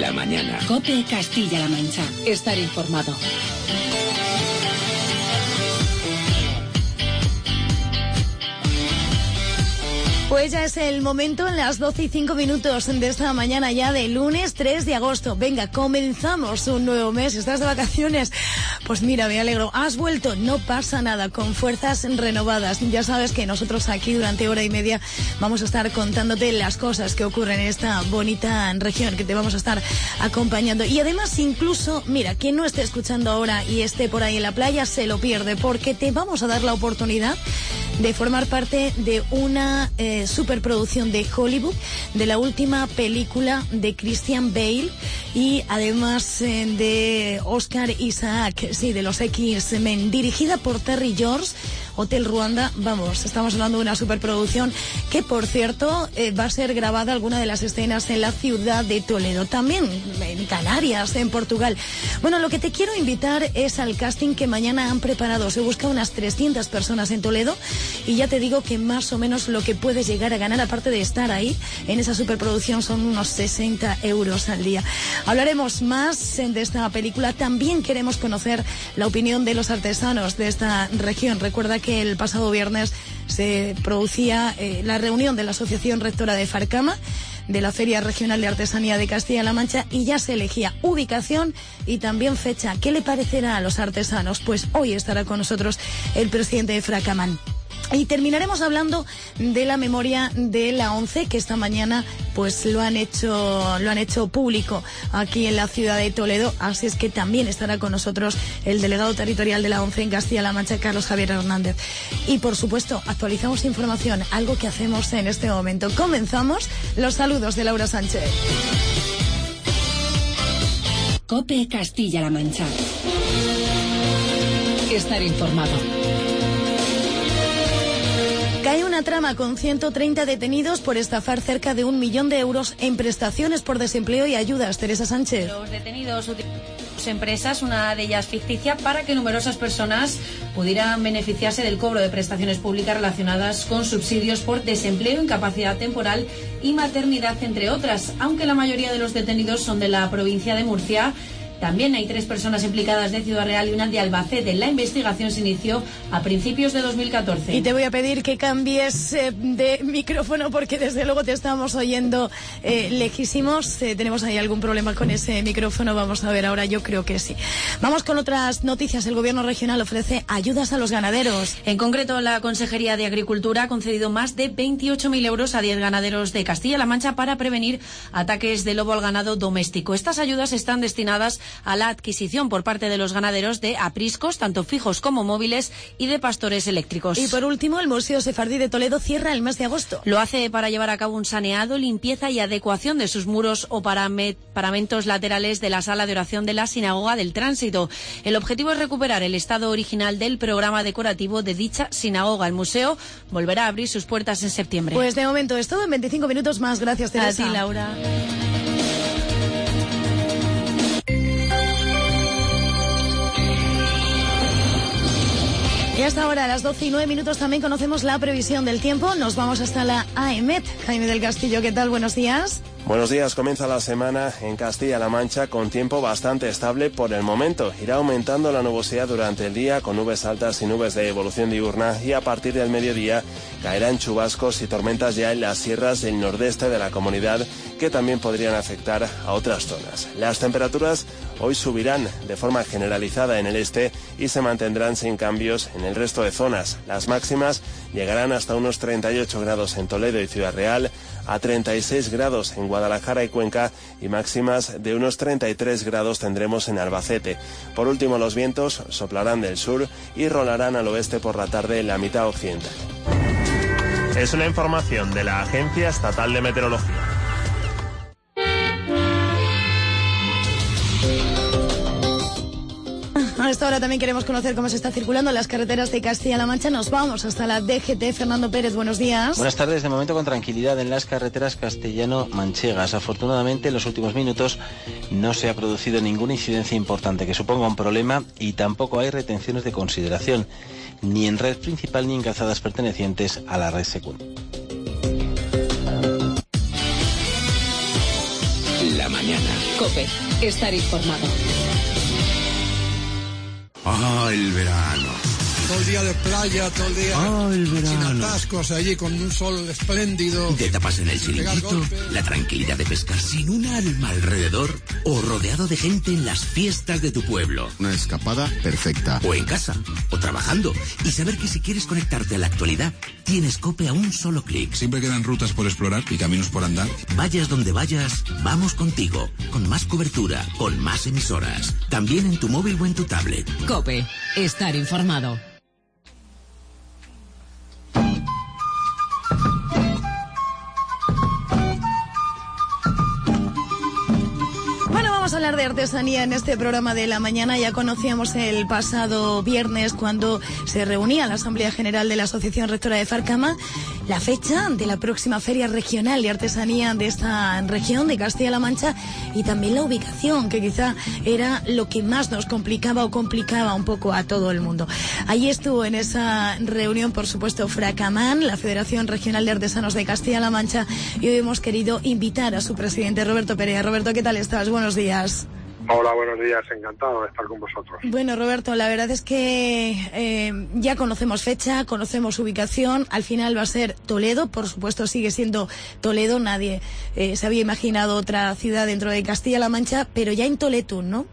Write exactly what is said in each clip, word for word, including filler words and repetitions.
la mañana. COPE Castilla-La Mancha. Estar informado. Pues ya es el momento, en las doce y cinco minutos de esta mañana ya de lunes tres de agosto. Venga, comenzamos un nuevo mes. ¿Estás de vacaciones? Pues mira, me alegro. ¿Has vuelto? No pasa nada, con fuerzas renovadas. Ya sabes que nosotros aquí durante hora y media vamos a estar contándote las cosas que ocurren en esta bonita región, que te vamos a estar acompañando. Y además, incluso, mira, quien no esté escuchando ahora y esté por ahí en la playa se lo pierde, porque te vamos a dar la oportunidad de formar parte de una eh, superproducción de Hollywood, de la última película de Christian Bale y además eh, de Oscar Isaac, sí, de los X-Men, dirigida por Terry George. Hotel Ruanda, vamos, estamos hablando de una superproducción que, por cierto, eh, va a ser grabada alguna de las escenas en la ciudad de Toledo, también en Canarias, en Portugal. Bueno, lo que te quiero invitar es al casting que mañana han preparado. Se busca unas trescientas personas en Toledo y ya te digo que más o menos lo que puedes llegar a ganar, aparte de estar ahí en esa superproducción, son unos sesenta euros al día. Hablaremos más de esta película. También queremos conocer la opinión de los artesanos de esta región. Recuerda que que el pasado viernes se producía eh, la reunión de la Asociación Rectora de Farcama, de la Feria Regional de Artesanía de Castilla-La Mancha, y ya se elegía ubicación y también fecha. ¿Qué le parecerá a los artesanos? Pues hoy estará con nosotros el presidente de Fracaman. Y terminaremos hablando de la memoria de la ONCE, que esta mañana pues lo han hecho lo han hecho público aquí en la ciudad de Toledo, así es que también estará con nosotros el delegado territorial de la ONCE en Castilla-La Mancha, Carlos Javier Hernández. Y por supuesto, actualizamos información, algo que hacemos en este momento. Comenzamos. Los saludos de Laura Sánchez. COPE Castilla-La Mancha. Estar informado. Cae una trama con ciento treinta detenidos por estafar cerca de un millón de euros en prestaciones por desempleo y ayudas. Teresa Sánchez. Los detenidos utilizan empresas, una de ellas ficticia, para que numerosas personas pudieran beneficiarse del cobro de prestaciones públicas relacionadas con subsidios por desempleo, incapacidad temporal y maternidad, entre otras. Aunque la mayoría de los detenidos son de la provincia de Murcia, también hay tres personas implicadas de Ciudad Real y una de Albacete. La investigación se inició a principios de dos mil catorce. Y te voy a pedir que cambies eh, de micrófono, porque desde luego te estamos oyendo eh, lejísimos. Eh, ¿Tenemos ahí algún problema con ese micrófono? Vamos a ver ahora, yo creo que sí. Vamos con otras noticias. El Gobierno regional ofrece ayudas a los ganaderos. En concreto, la Consejería de Agricultura ha concedido más de veintiocho mil euros a diez ganaderos de Castilla-La Mancha para prevenir ataques de lobo al ganado doméstico. Estas ayudas están destinadas a la adquisición por parte de los ganaderos de apriscos, tanto fijos como móviles, y de pastores eléctricos. Y por último, el Museo Sefardí de Toledo cierra el mes de agosto. Lo hace para llevar a cabo un saneado, limpieza y adecuación de sus muros o paramentos laterales de la sala de oración de la Sinagoga del Tránsito. El objetivo es recuperar el estado original del programa decorativo de dicha sinagoga. El museo volverá a abrir sus puertas en septiembre. Pues de momento es todo. En veinticinco minutos más. Gracias, Teresa. A ti, Laura. Y hasta ahora, a las doce y nueve minutos, también conocemos la previsión del tiempo. Nos vamos hasta la AEMET. Jaime del Castillo, ¿qué tal? Buenos días. Buenos días. Comienza la semana en Castilla-La Mancha con tiempo bastante estable por el momento. Irá aumentando la nubosidad durante el día con nubes altas y nubes de evolución diurna, y a partir del mediodía caerán chubascos y tormentas ya en las sierras del nordeste de la comunidad, que también podrían afectar a otras zonas. Las temperaturas hoy subirán de forma generalizada en el este y se mantendrán sin cambios en el resto de zonas. Las máximas llegarán hasta unos treinta y ocho grados en Toledo y Ciudad Real, a treinta y seis grados en Guadalajara y Cuenca, y máximas de unos treinta y tres grados tendremos en Albacete. Por último, los vientos soplarán del sur y rolarán al oeste por la tarde en la mitad occidental. Es una información de la Agencia Estatal de Meteorología. A esta hora también queremos conocer cómo se está circulando en las carreteras de Castilla-La Mancha. Nos vamos hasta la D G T. Fernando Pérez, buenos días. Buenas tardes. De momento con tranquilidad en las carreteras castellano-manchegas. Afortunadamente en los últimos minutos no se ha producido ninguna incidencia importante que suponga un problema, y tampoco hay retenciones de consideración, ni en red principal ni en calzadas pertenecientes a la red secundaria. la mañana. COPE. Estar informado. Ah, el verano. Todo el día de playa, todo el día ah, el sin atascos, allí con un sol espléndido. Te tapas en el chiringuito, la tranquilidad de pescar sin un alma alrededor o rodeado de gente en las fiestas de tu pueblo. Una escapada perfecta. O en casa, o trabajando. Y saber que si quieres conectarte a la actualidad, tienes COPE a un solo clic. Siempre quedan rutas por explorar y caminos por andar. Vayas donde vayas, vamos contigo. Con más cobertura, con más emisoras. También en tu móvil o en tu tablet. COPE. Estar informado. Vamos a hablar de artesanía en este programa de la mañana. Ya conocíamos el pasado viernes cuando se reunía la Asamblea General de la Asociación Rectora de Farcama la fecha de la próxima Feria Regional de Artesanía de esta región de Castilla-La Mancha y también la ubicación, que quizá era lo que más nos complicaba o complicaba un poco a todo el mundo. Allí estuvo en esa reunión, por supuesto, Fracamán, la Federación Regional de Artesanos de Castilla-La Mancha, y hoy hemos querido invitar a su presidente, Roberto Perea. Roberto, ¿qué tal estás? Buenos días. Hola, buenos días, encantado de estar con vosotros. Bueno, Roberto, la verdad es que eh, ya conocemos fecha, conocemos ubicación, al final va a ser Toledo, por supuesto sigue siendo Toledo, nadie eh, se había imaginado otra ciudad dentro de Castilla-La Mancha, pero ya en Toletún, ¿no?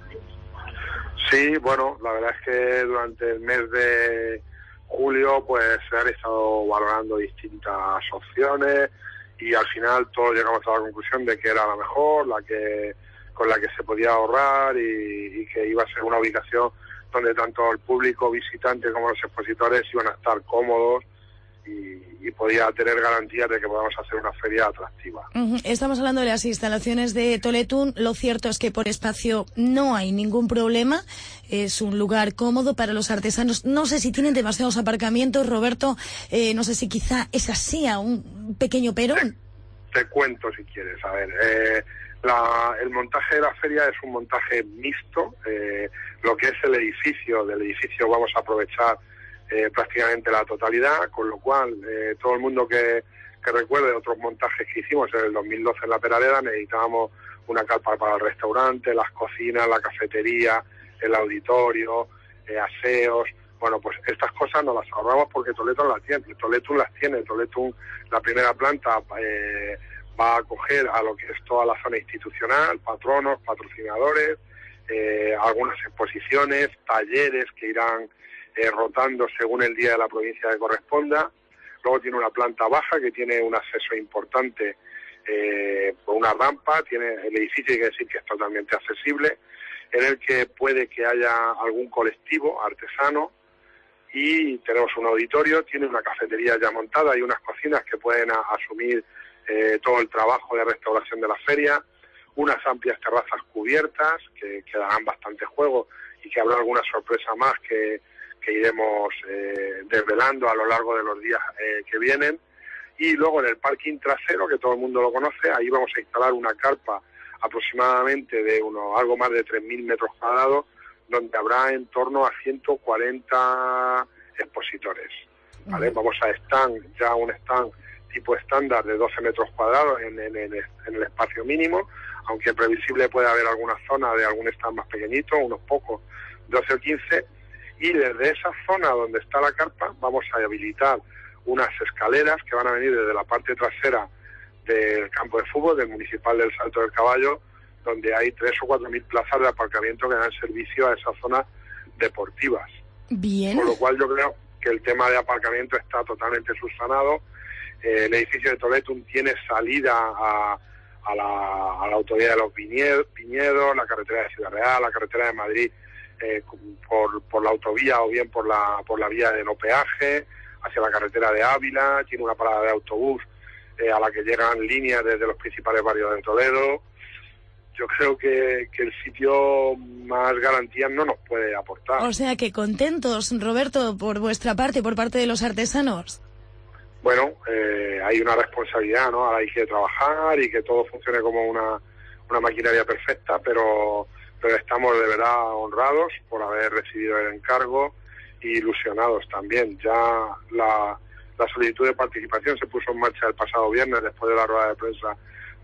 Sí, bueno, la verdad es que durante el mes de julio pues se han estado valorando distintas opciones y al final todos llegamos a la conclusión de que era la mejor, la que con la que se podía ahorrar y, y que iba a ser una ubicación donde tanto el público visitante como los expositores iban a estar cómodos y, y podía tener garantías de que podamos hacer una feria atractiva. Uh-huh. Estamos hablando de las instalaciones de Toletún. Lo cierto es que por espacio no hay ningún problema. Es un lugar cómodo para los artesanos. No sé si tienen demasiados aparcamientos, Roberto. Eh, no sé si quizá es así, a un pequeño perón. Te, te cuento si quieres. A ver, eh, La, el montaje de la feria es un montaje mixto. Eh, lo que es el edificio, del edificio vamos a aprovechar eh, prácticamente la totalidad, con lo cual eh, todo el mundo que, que recuerde otros montajes que hicimos en el dos mil doce en La Peraleda, necesitábamos una carpa para el restaurante, las cocinas, la cafetería, el auditorio, eh, aseos. Bueno, pues estas cosas nos las ahorramos porque Toletún las tiene. Toletún las tiene. Toletún, la primera planta, eh, va a acoger a lo que es toda la zona institucional, patronos, patrocinadores, eh, algunas exposiciones, talleres que irán eh, rotando según el día de la provincia que corresponda. Luego tiene una planta baja que tiene un acceso importante eh, por una rampa. Tiene el edificio, hay que decir que es totalmente accesible, en el que puede que haya algún colectivo artesano, y tenemos un auditorio, tiene una cafetería ya montada y unas cocinas que pueden a, asumir Eh, todo el trabajo de restauración de la feria, unas amplias terrazas cubiertas que, que darán bastante juego y que habrá alguna sorpresa más que, que iremos eh, desvelando a lo largo de los días eh, que vienen. Y luego en el parking trasero, que todo el mundo lo conoce, ahí vamos a instalar una carpa aproximadamente de unos algo más de tres mil metros cuadrados, donde habrá en torno a ciento cuarenta expositores, ¿vale? Vamos a stand, ya un stand tipo estándar de doce metros cuadrados en, en, en, en el espacio mínimo, aunque previsible puede haber alguna zona de algún stand más pequeñito, unos pocos, doce o quince, y desde esa zona donde está la carpa vamos a habilitar unas escaleras que van a venir desde la parte trasera del campo de fútbol, del Municipal del Salto del Caballo, donde hay tres o cuatro mil plazas de aparcamiento que dan servicio a esas zonas deportivas. Bien. Con lo cual yo creo que el tema de aparcamiento está totalmente subsanado. Eh, el edificio de Toletún tiene salida a, a, la, a la autovía de los Viñedos, Viñedos, la carretera de Ciudad Real, la carretera de Madrid, eh, por, por la autovía o bien por la, por la vía de no peaje, hacia la carretera de Ávila. Tiene una parada de autobús eh, a la que llegan líneas desde los principales barrios de Toledo. Yo creo que, que el sitio más garantías no nos puede aportar. O sea que contentos, Roberto, por vuestra parte, por parte de los artesanos. Bueno, eh, hay una responsabilidad, ¿no? Ahora hay que trabajar y que todo funcione como una, una maquinaria perfecta, pero, pero estamos de verdad honrados por haber recibido el encargo y ilusionados también. Ya la, la solicitud de participación se puso en marcha el pasado viernes después de la rueda de prensa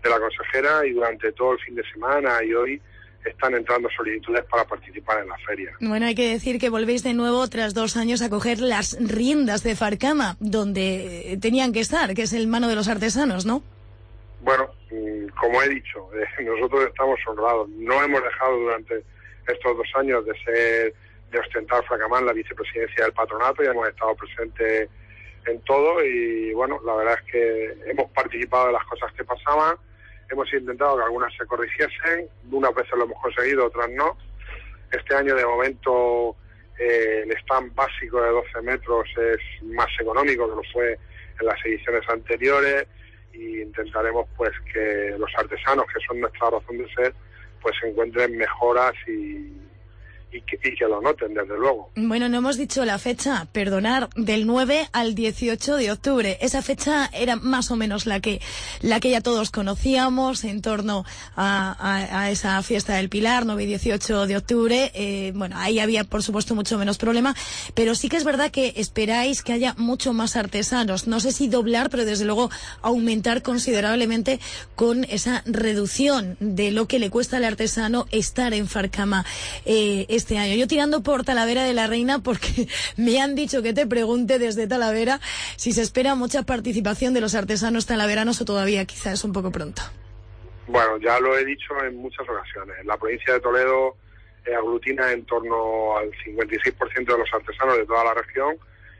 de la consejera, y durante todo el fin de semana y hoy están entrando solicitudes para participar en la feria. Bueno, hay que decir que volvéis de nuevo tras dos años a coger las riendas de Farcama, donde tenían que estar, que es el mano de los artesanos, ¿no? Bueno, como he dicho, eh, nosotros estamos honrados. No hemos dejado durante estos dos años de ser, de ostentar Fracamán la vicepresidencia del patronato, y hemos estado presentes en todo, y bueno, la verdad es que hemos participado de las cosas que pasaban. Hemos intentado que algunas se corrigiesen, unas veces lo hemos conseguido, otras no. Este año, de momento, eh, el stand básico de doce metros es más económico que lo fue en las ediciones anteriores, y intentaremos pues que los artesanos, que son nuestra razón de ser, pues encuentren mejoras y... Y que, y que lo noten, desde luego. Bueno, no hemos dicho la fecha, perdonar, del nueve al dieciocho de octubre. Esa fecha era más o menos la que la que ya todos conocíamos en torno a, a, a esa fiesta del Pilar, nueve y dieciocho de octubre. Eh, bueno, ahí había, por supuesto, mucho menos problema, pero sí que es verdad que esperáis que haya mucho más artesanos. No sé si doblar, pero desde luego aumentar considerablemente con esa reducción de lo que le cuesta al artesano estar en Farcama eh, este año. Yo tirando por Talavera de la Reina, porque me han dicho que te pregunte desde Talavera si se espera mucha participación de los artesanos talaveranos o todavía quizás es un poco pronto. Bueno, ya lo he dicho en muchas ocasiones. La provincia de Toledo eh, aglutina en torno al cincuenta y seis por ciento de los artesanos de toda la región,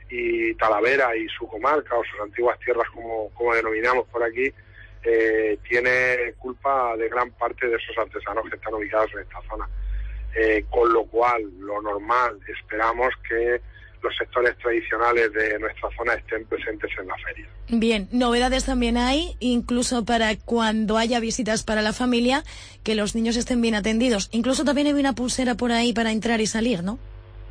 y Talavera y su comarca, o sus antiguas tierras, como, como denominamos por aquí, eh, tiene culpa de gran parte de esos artesanos que están ubicados en esta zona. Eh, con lo cual, lo normal, esperamos que los sectores tradicionales de nuestra zona estén presentes en la feria. Bien, novedades también hay, incluso para cuando haya visitas para la familia, que los niños estén bien atendidos. Incluso también hay una pulsera por ahí para entrar y salir, ¿no?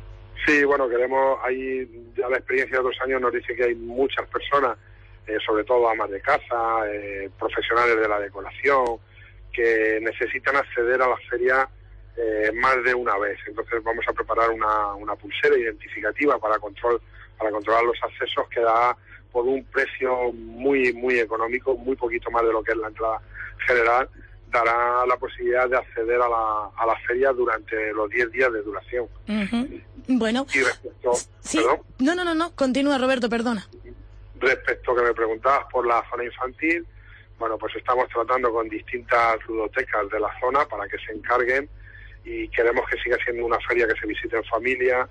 Sí, bueno, queremos, hay, ya la experiencia de dos años nos dice que hay muchas personas, eh, sobre todo amas de casa, eh, profesionales de la decoración, que necesitan acceder a la feria Eh, más de una vez. Entonces vamos a preparar una, una pulsera identificativa para control para controlar los accesos, que da por un precio muy muy económico, muy poquito más de lo que es la entrada general, dará la posibilidad de acceder a la, a la feria durante los diez días de duración. Uh-huh. Bueno, y respecto, sí. ¿perdón? No, no, no, no, continúa, Roberto, perdona. Respecto que me preguntabas por la zona infantil, bueno, pues estamos tratando con distintas ludotecas de la zona para que se encarguen, y queremos que siga siendo una feria que se visite en familia,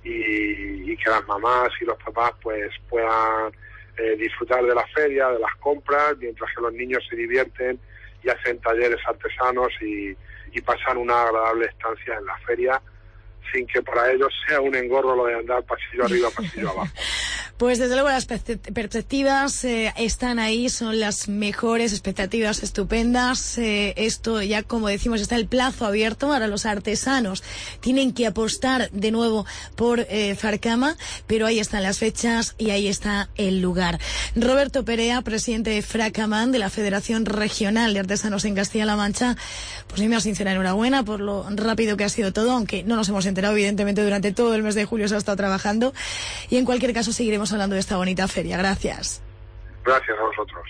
y, y que las mamás y los papás pues puedan eh, disfrutar de la feria, de las compras, mientras que los niños se divierten y hacen talleres artesanos y, y pasan una agradable estancia en la feria, sin que para ellos sea un engorro lo de andar pasillo arriba, pasillo abajo. Pues desde luego las perspectivas eh, están ahí, son las mejores, expectativas estupendas. Eh, esto ya, como decimos, está el plazo abierto. Ahora los artesanos tienen que apostar de nuevo por eh, Farcama, pero ahí están las fechas y ahí está el lugar. Roberto Perea, presidente de Fracamán, de la Federación Regional de Artesanos en Castilla-La Mancha, pues mi más sincera enhorabuena por lo rápido que ha sido todo, aunque no nos hemos enterado, evidentemente, durante todo el mes de julio se ha estado trabajando, y en cualquier caso seguiremos hablando de esta bonita feria. Gracias. Gracias a vosotros.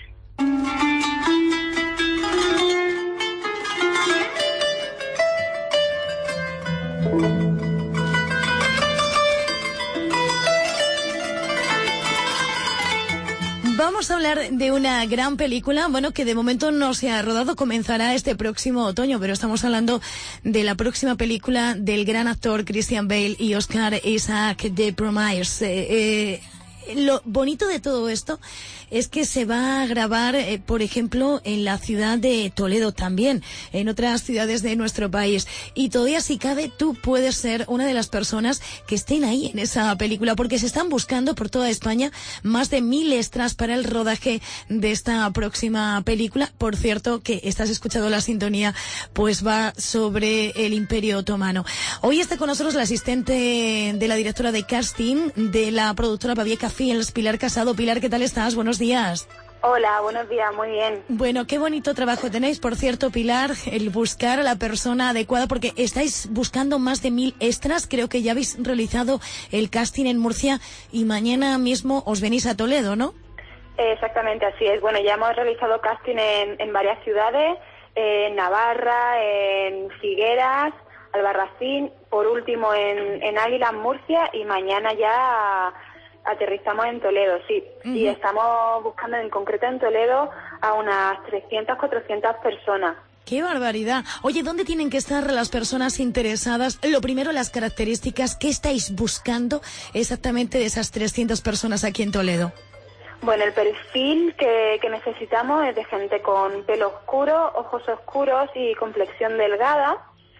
Vamos a hablar de una gran película, bueno, que de momento no se ha rodado, comenzará este próximo otoño, pero estamos hablando de la próxima película del gran actor Christian Bale y Oscar Isaac de Promise. Eh, eh, lo bonito de todo esto es que se va a grabar, eh, por ejemplo, en la ciudad de Toledo también, en otras ciudades de nuestro país. Y todavía, si cabe, tú puedes ser una de las personas que estén ahí en esa película, porque se están buscando por toda España más de mil extras para el rodaje de esta próxima película. Por cierto, que estás escuchando la sintonía, pues va sobre el Imperio Otomano. Hoy está con nosotros la asistente de la directora de casting de la productora Babieca Films, Pilar Casado. Pilar, ¿qué tal estás? Buenos días. Hola, buenos días, muy bien. Bueno, qué bonito trabajo tenéis, por cierto, Pilar, el buscar a la persona adecuada, porque estáis buscando más de mil extras. Creo que ya habéis realizado el casting en Murcia y mañana mismo os venís a Toledo, ¿no? Exactamente, así es. Bueno, ya hemos realizado casting en, en varias ciudades, eh, en Navarra, en Figueras, Albarracín, por último en, en Águilas, Murcia, y mañana ya aterrizamos en Toledo, sí. Uh-huh. Y estamos buscando en concreto en Toledo a unas trescientas, cuatrocientas personas. ¡Qué barbaridad! Oye, ¿dónde tienen que estar las personas interesadas? Lo primero, las características. ¿Qué estáis buscando exactamente de esas trescientas personas aquí en Toledo? Bueno, el perfil que, que necesitamos es de gente con pelo oscuro, ojos oscuros y complexión delgada.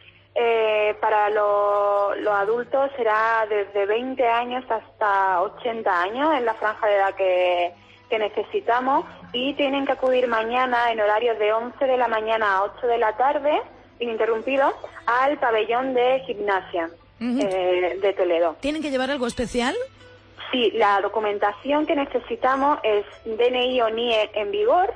Eh, para lo, los adultos será desde veinte años hasta ochenta años, en la franja de edad que, que necesitamos, y tienen que acudir mañana en horarios de once de la mañana a ocho de la tarde, ininterrumpido, al pabellón de gimnasia uh-huh. eh, de Toledo. ¿Tienen que llevar algo especial? Sí, la documentación que necesitamos es D N I o N I E en vigor,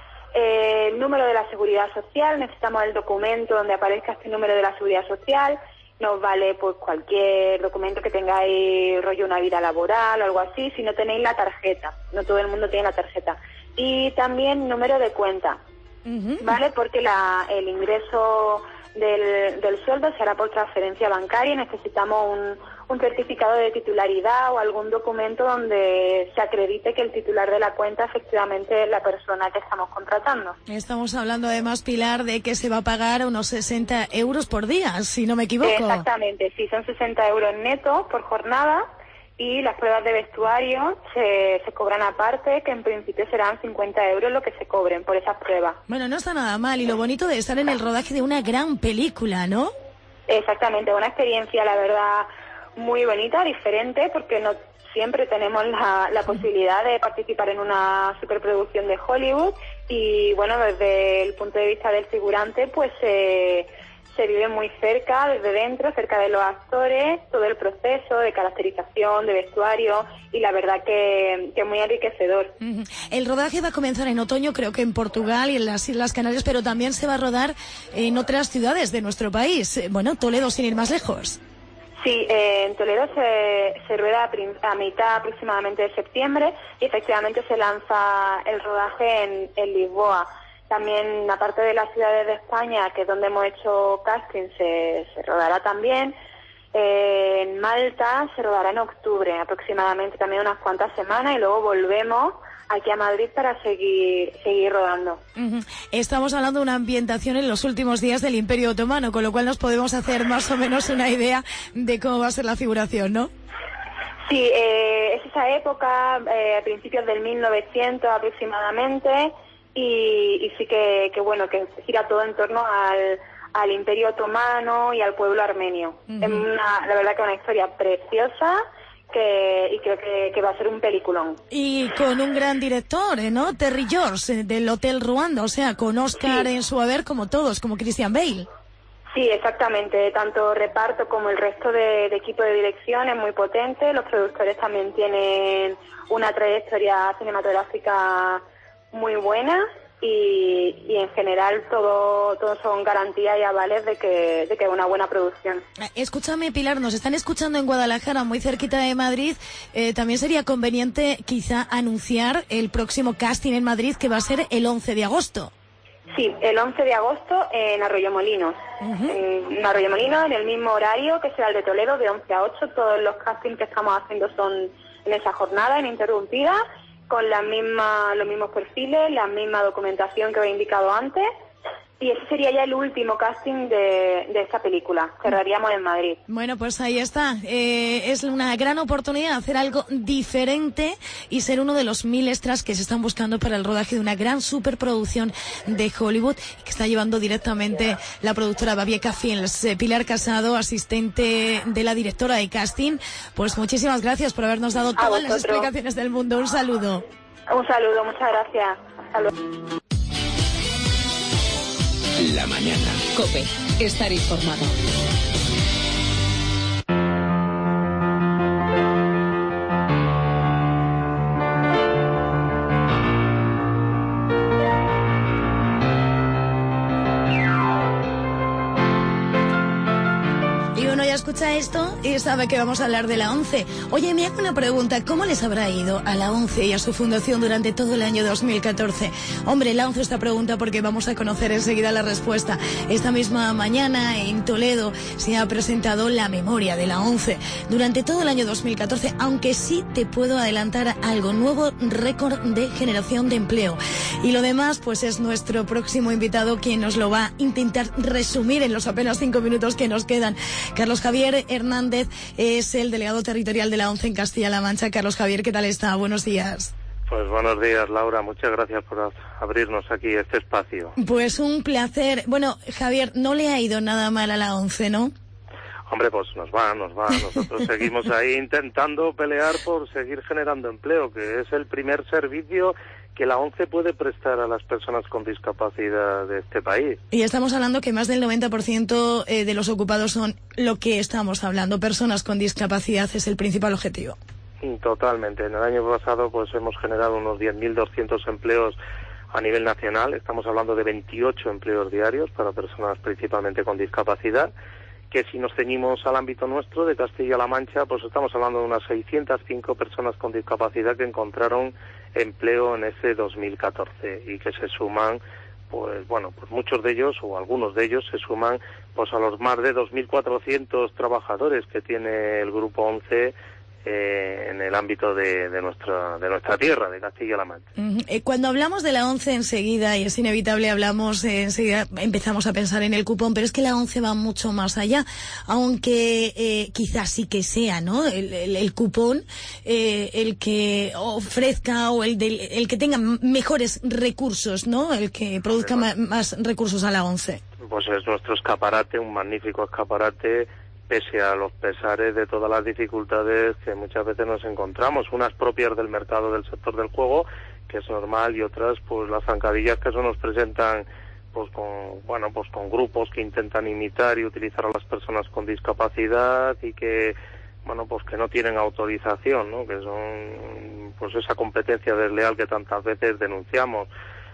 eh, el número de la seguridad social, necesitamos el documento donde aparezca este número de la seguridad social, nos vale pues cualquier documento que tengáis rollo una vida laboral o algo así, si no tenéis la tarjeta, no todo el mundo tiene la tarjeta, y también número de cuenta, uh-huh. ¿vale? Porque la, el ingreso del, del sueldo se hará por transferencia bancaria y necesitamos un, un certificado de titularidad o algún documento donde se acredite que el titular de la cuenta efectivamente es la persona que estamos contratando. Estamos hablando además, Pilar, de que se va a pagar unos sesenta euros por día, si no me equivoco. Exactamente, sí, son sesenta euros netos por jornada, y las pruebas de vestuario se, se cobran aparte, que en principio serán cincuenta euros lo que se cobren por esas pruebas. Bueno, no está nada mal, y lo bonito de estar en el rodaje de una gran película, ¿no? Exactamente, una experiencia, la verdad, muy bonita, diferente, porque no siempre tenemos la, la posibilidad de participar en una superproducción de Hollywood, y bueno, desde el punto de vista del figurante, pues eh, se vive muy cerca, desde dentro, cerca de los actores, todo el proceso de caracterización, de vestuario, y la verdad que, que muy enriquecedor. Uh-huh. El rodaje va a comenzar en otoño, creo que en Portugal y en las Islas Canarias, pero también se va a rodar en otras ciudades de nuestro país. Bueno, Toledo, sin ir más lejos. Sí, eh, en Toledo se, se rueda a, a mitad aproximadamente de septiembre, y efectivamente se lanza el rodaje en, en Lisboa. También, aparte de las ciudades de España, que es donde hemos hecho casting, se, se rodará también. Eh, en Malta se rodará en octubre, aproximadamente, también unas cuantas semanas, y luego volvemos aquí a Madrid para seguir seguir rodando. Uh-huh. Estamos hablando de una ambientación en los últimos días del Imperio Otomano, con lo cual nos podemos hacer más o menos una idea de cómo va a ser la figuración, ¿no? Sí, eh, es esa época, eh, a principios del mil novecientos aproximadamente, y, y sí que, que bueno, que gira todo en torno al, al Imperio Otomano y al pueblo armenio. Uh-huh. Es una, la verdad que una historia preciosa, que, y creo que, que va a ser un peliculón. Y con un gran director, ¿no? Terry George, del Hotel Ruanda, o sea, con Oscar sí. en su haber, como todos, como Christian Bale. Sí, exactamente, tanto reparto como el resto de, de equipo de dirección es muy potente, los productores también tienen una trayectoria cinematográfica muy buena, y, y en general todo, todo son garantías y avales de que, de que es una buena producción. Escúchame, Pilar, nos están escuchando en Guadalajara, muy cerquita de Madrid. Eh, también sería conveniente quizá anunciar el próximo casting en Madrid, que va a ser el once de agosto. Sí, el once de agosto en Arroyomolinos. Uh-huh. En Arroyomolinos, en el mismo horario que será el de Toledo, de once a ocho. Todos los castings que estamos haciendo son en esa jornada, ininterrumpida, con la misma, los mismos perfiles, la misma documentación que os he indicado antes. Y ese sería ya el último casting de, de esta película. Cerraríamos en Madrid. Bueno, pues ahí está. Eh, es una gran oportunidad de hacer algo diferente y ser uno de los mil extras que se están buscando para el rodaje de una gran superproducción de Hollywood, que está llevando directamente la productora Babieca Films. Eh, Pilar Casado, asistente de la directora de casting, pues muchísimas gracias por habernos dado todas las explicaciones del mundo. Un saludo. Un saludo, muchas gracias. Hasta luego. La mañana. COPE. Estar informado. escucha esto y sabe que vamos a hablar de la ONCE. Oye, me hago una pregunta, ¿cómo les habrá ido a la ONCE y a su fundación durante todo el año dos mil catorce? Hombre, lanzo esta pregunta porque vamos a conocer enseguida la respuesta. Esta misma mañana en Toledo se ha presentado la memoria de la ONCE durante todo el año dos mil catorce, aunque sí te puedo adelantar algo, nuevo récord de generación de empleo. Y lo demás, pues es nuestro próximo invitado quien nos lo va a intentar resumir en los apenas cinco minutos que nos quedan. Carlos Javier Hernández es el delegado territorial de la ONCE en Castilla-La Mancha. Carlos Javier, ¿qué tal está? Buenos días. Pues buenos días, Laura. Muchas gracias por abrirnos aquí este espacio. Pues un placer. Bueno, Javier, no le ha ido nada mal a la ONCE, ¿no? Hombre, pues nos va, nos va. Nosotros seguimos ahí intentando pelear por seguir generando empleo, que es el primer servicio que la ONCE puede prestar a las personas con discapacidad de este país. Y estamos hablando que más del noventa por ciento de los ocupados son lo que estamos hablando, personas con discapacidad, es el principal objetivo. Totalmente. En el año pasado pues hemos generado unos diez mil doscientos empleos a nivel nacional. Estamos hablando de veintiocho empleos diarios para personas principalmente con discapacidad, que si nos ceñimos al ámbito nuestro de Castilla-La Mancha, pues estamos hablando de unas seiscientas cinco personas con discapacidad que encontraron empleo en ese dos mil catorce y que se suman, pues bueno, pues muchos de ellos o algunos de ellos se suman pues a los más de dos mil cuatrocientos trabajadores que tiene el Grupo ONCE Eh, en el ámbito de, de nuestra de nuestra tierra, de Castilla-La Mancha. Uh-huh. Eh, cuando hablamos de la ONCE enseguida, y es inevitable, hablamos eh, enseguida, empezamos a pensar en el cupón, pero es que la ONCE va mucho más allá, aunque eh, quizás sí que sea, ¿no? El, el, el cupón, eh, el que ofrezca o el, del, el que tenga mejores recursos, ¿no? El que produzca ma- más recursos a la ONCE. Pues es nuestro escaparate, un magnífico escaparate, pese a los pesares de todas las dificultades que muchas veces nos encontramos, unas propias del mercado del sector del juego, que es normal, y otras pues las zancadillas que eso nos presentan pues con bueno pues con grupos que intentan imitar y utilizar a las personas con discapacidad y que bueno pues que no tienen autorización, ¿no? Que son pues esa competencia desleal que tantas veces denunciamos.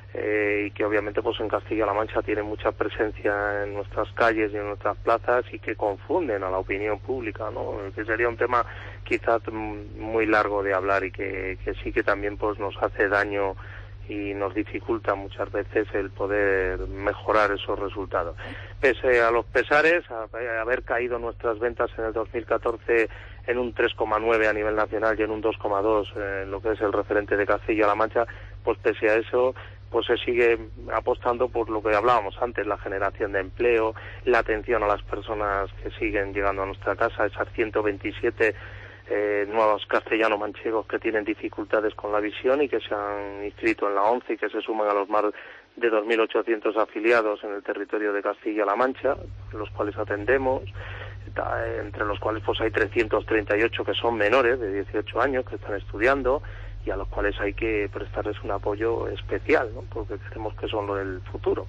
Eh, y que obviamente pues en Castilla-La Mancha tiene mucha presencia en nuestras calles y en nuestras plazas y que confunden a la opinión pública, ¿no? Que sería un tema quizás muy largo de hablar y que, que sí que también pues nos hace daño y nos dificulta muchas veces el poder mejorar esos resultados. Pese a los pesares, a, a haber caído nuestras ventas en el dos mil catorce en un tres coma nueve a nivel nacional y en un dos coma dos eh, en lo que es el referente de Castilla-La Mancha, pues pese a eso pues se sigue apostando por lo que hablábamos antes, la generación de empleo, la atención a las personas que siguen llegando a nuestra casa, esas ciento veintisiete eh, nuevos castellano-manchegos que tienen dificultades con la visión y que se han inscrito en la ONCE y que se suman a los más de dos mil ochocientos afiliados en el territorio de Castilla-La Mancha, los cuales atendemos, entre los cuales pues hay trescientos treinta y ocho que son menores de dieciocho años que están estudiando y a los cuales hay que prestarles un apoyo especial, ¿no? Porque creemos que son lo del futuro.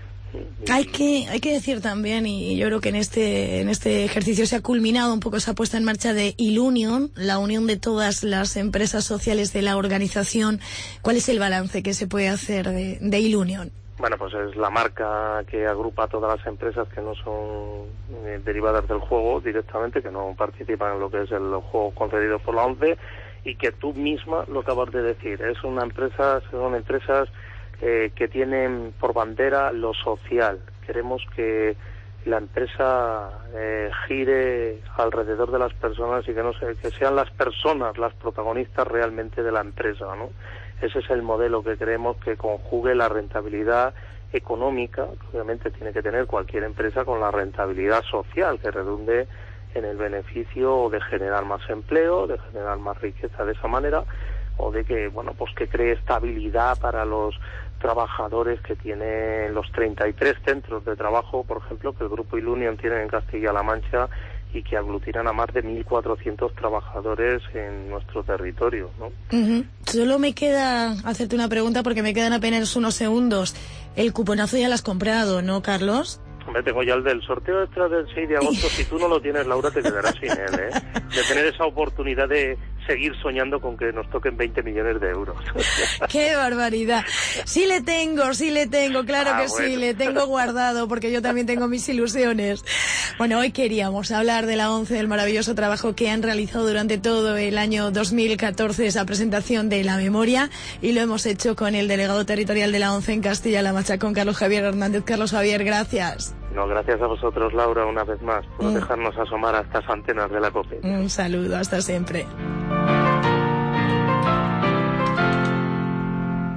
Hay que hay que decir también, y yo creo que en este en este ejercicio se ha culminado un poco esa puesta en marcha de Ilunion, la unión de todas las empresas sociales de la organización. ¿Cuál es el balance que se puede hacer de, de Ilunion? Bueno, pues es la marca que agrupa a todas las empresas que no son eh, derivadas del juego directamente, que no participan en lo que es el juego concedido por la ONCE, y que tú misma lo acabas de decir. Es una empresa, son empresas eh, que tienen por bandera lo social. Queremos que la empresa eh, gire alrededor de las personas y que no se, que sean las personas las protagonistas realmente de la empresa, ¿no? Ese es el modelo que creemos que conjugue la rentabilidad económica, que obviamente tiene que tener cualquier empresa, con la rentabilidad social, que redunde en el beneficio de generar más empleo, de generar más riqueza de esa manera, o de que, bueno, pues que cree estabilidad para los trabajadores que tienen los treinta y tres centros de trabajo, por ejemplo, que el Grupo Ilunion tiene en Castilla-La Mancha y que aglutinan a más de mil cuatrocientos trabajadores en nuestro territorio, ¿no? Uh-huh. Solo me queda hacerte una pregunta porque me quedan apenas unos segundos. El cuponazo ya lo has comprado, ¿no, Carlos? Hombre, tengo ya el del sorteo extra del seis de agosto. Si tú no lo tienes, Laura, te quedarás sin él, ¿eh? De tener esa oportunidad de seguir soñando con que nos toquen veinte millones de euros. ¡Qué barbaridad! Sí le tengo, sí le tengo, claro ah, que bueno. sí, le tengo guardado, porque yo también tengo mis ilusiones. Bueno, hoy queríamos hablar de la ONCE, del maravilloso trabajo que han realizado durante todo el año dos mil catorce, esa presentación de la memoria, y lo hemos hecho con el delegado territorial de la ONCE en Castilla-La Mancha, con Carlos Javier Hernández. Carlos Javier, gracias. No, gracias a vosotros, Laura, una vez más, por mm. dejarnos asomar a estas antenas de la COPE. Un saludo, hasta siempre.